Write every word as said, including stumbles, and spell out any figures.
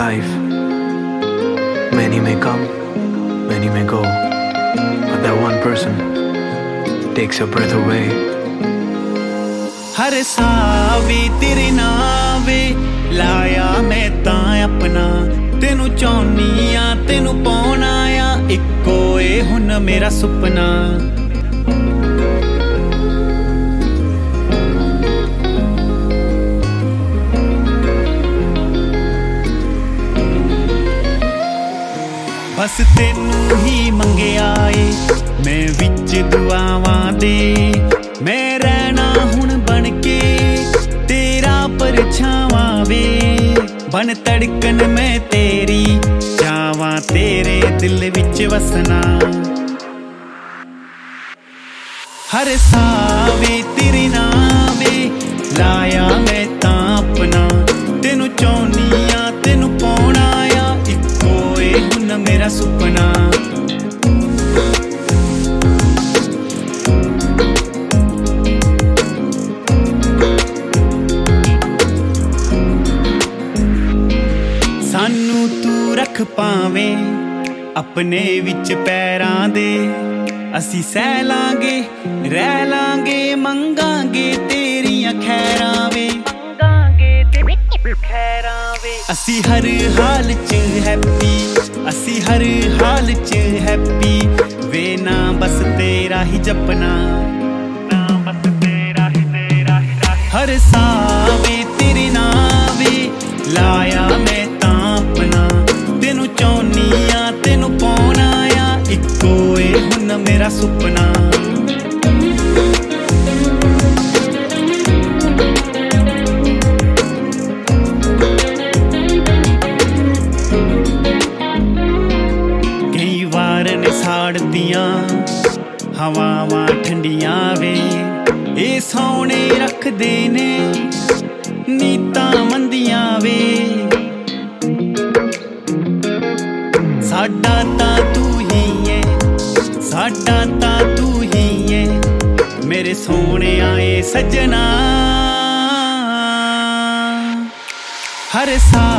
life. Many may come, many may go, but that one person takes your breath away. हर सावी तेरे नाम वे लाया मैं तां अपना तेनू चाहनी आ तेनू पाउणा आ इक्को ए हुन मेरा सुपना बस तेनू ही मंगिया ए मैं विच दुआवां दे मैं रहना हुण बन के तेरा परछावां वे बन धड़कन मैं तेरी चावां तेरे दिल विच वसना हर सावे तेरे नाम वे लाया मैं तां अपना तेनू चाहनी आ तेनू पाउणा आ इक्को ए हुन मेरा सुपना सानू तू रख पावे अपने विच पैरां दे असी सह लांगे रह लांगे मंगांगे तेरियां खैरां वे असी हर हाल च हैप्पी असी हर हाल च हैप्पी वे ना बस तेरा ही जपना ना बस तेरा ही तेरा ही हर सावे तेरे नाम वे लाया मैं तां अपना तेनू चाहनी आ तेनू पाउणा आ इक्को ए हुन मेरा सुपना कई वार ने साड़दियां हवावां ठंडियां वे ए सोने रखदे ने नीतां मंदियां वे साडा तां तू ही है साडा तां तू ही है मेरे सोने आए सजना हर सा